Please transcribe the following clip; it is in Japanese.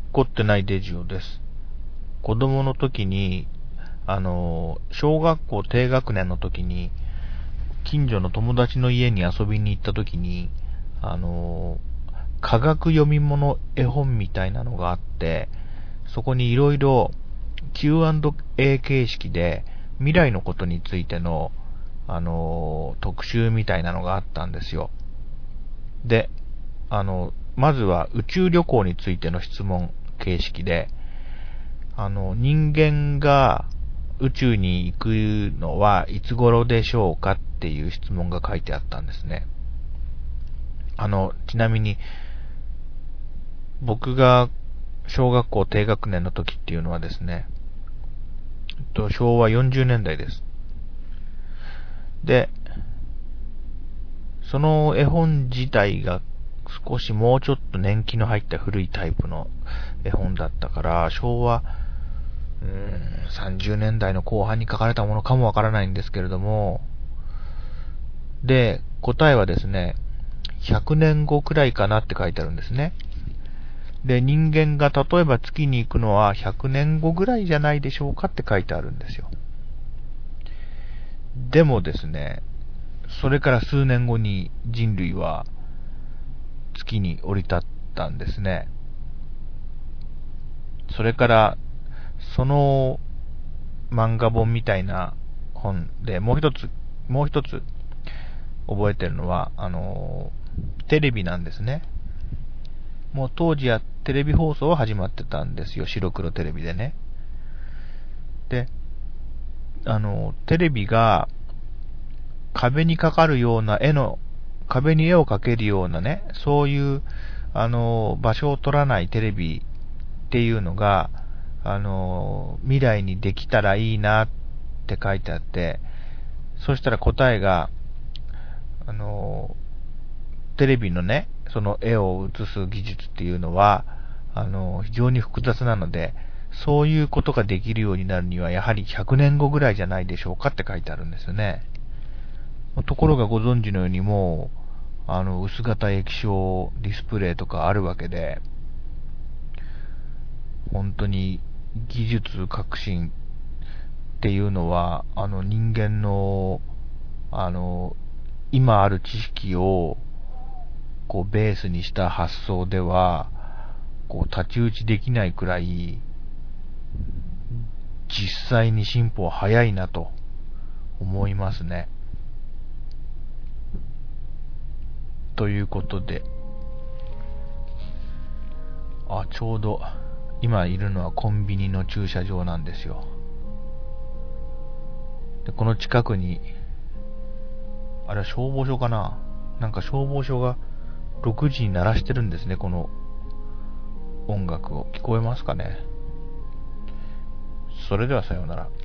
凝ってないデジオです。子供の時に、小学校低学年の時に、近所の友達の家に遊びに行った時に、科学読み物絵本みたいなのがあって、そこにいろいろ Q&A 形式で未来のことについての、特集みたいなのがあったんですよ。で、まずは宇宙旅行についての質問形式で、人間が宇宙に行くのはいつ頃でしょうかっていう質問が書いてあったんですね。ちなみに、僕が小学校低学年の時っていうのはですね、昭和40年代です。で、その絵本自体が少しもうちょっと年季の入った古いタイプの絵本だったから、昭和30年代の後半に書かれたものかもわからないんですけれども、で、答えはですね、100年後くらいかなって書いてあるんですね。で、人間が例えば月に行くのは100年後ぐらいじゃないでしょうかって書いてあるんですよ。でもですね、それから数年後に人類は月に降り立ったんですね。それから、その漫画本みたいな本でもう一つ覚えてるのは、テレビなんですね。もう当時はテレビ放送は始まってたんですよ。白黒テレビでね。で、テレビが壁にかかるような壁に絵を描けるようなね、そういう、場所を取らないテレビっていうのが、未来にできたらいいなって書いてあって、そしたら答えが、テレビのね、その絵を映す技術っていうのは、非常に複雑なので、そういうことができるようになるには、やはり100年後ぐらいじゃないでしょうかって書いてあるんですよね。ところがご存知のようにもう、薄型液晶ディスプレイとかあるわけで、本当に技術革新っていうのは、人間の、今ある知識を、こう、ベースにした発想では、こう、太刀打ちできないくらい、実際に進歩は早いなと思いますね。ということで、ちょうど、今いるのはコンビニの駐車場なんですよ。で、この近くに、あれは消防署かな？なんか消防署が6時に鳴らしてるんですね、この音楽を。聞こえますかね？それではさようなら。